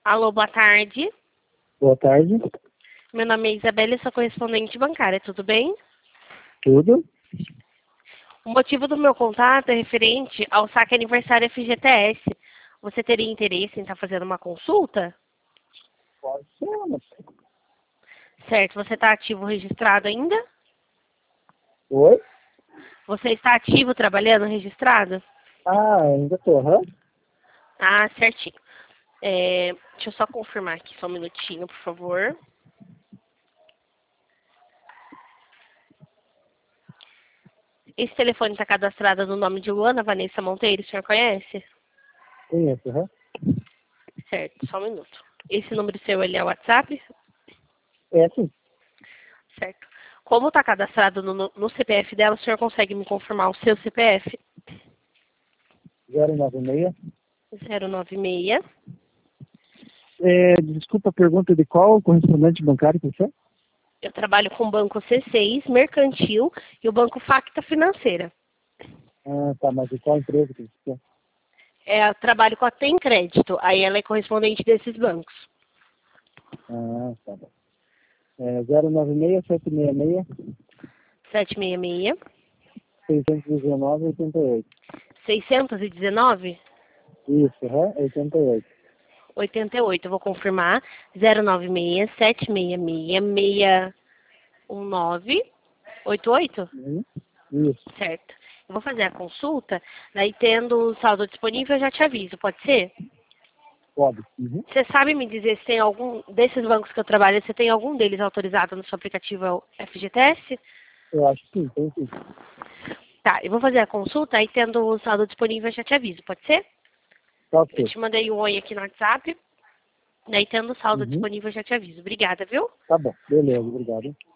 Alô, boa tarde. Boa tarde. Meu nome é Isabela e sou correspondente bancária, tudo bem? Tudo? O motivo do meu contato é referente ao saque aniversário FGTS. Você teria interesse em estar fazendo uma consulta? Pode ser, mas... Certo, você está ativo registrado ainda? Oi? Você está ativo trabalhando registrado? Ah, ainda tô, aham. Ah, certinho. Deixa eu só confirmar aqui, só um minutinho, por favor. Esse telefone está cadastrado no nome de Luana Vanessa Monteiro, o senhor conhece? Conheço, aham. Certo, só um minuto. Esse número seu, ele é o WhatsApp? É sim. Certo. Como está cadastrado no CPF dela, o senhor consegue me confirmar o seu CPF? 096. 096. Desculpa a pergunta de qual correspondente bancário que você é? Eu trabalho com o Banco C6, Mercantil e o Banco Facta Financeira. Ah, tá, mas de qual empresa que você é? Eu trabalho com a Tem Crédito, aí ela é correspondente desses bancos. Ah, tá bom. 096 766 766 619 88. 619 Isso, aham, 88. 88. Eu vou confirmar. 096 766 619 88? Isso, Certo. Eu vou fazer a consulta, daí tendo o saldo disponível eu já te aviso, pode ser? pode. Uhum. Você sabe me dizer se tem algum desses bancos que eu trabalho, você tem algum deles autorizado no seu aplicativo FGTS? Eu acho que sim, tem sim. Tá, eu vou fazer a consulta, aí tendo o saldo disponível eu já te aviso, pode ser? Tá Eu ok. te mandei um oi aqui no WhatsApp, daí tendo o saldo Uhum. disponível eu já te aviso. Obrigada, viu? Tá bom, beleza, obrigado.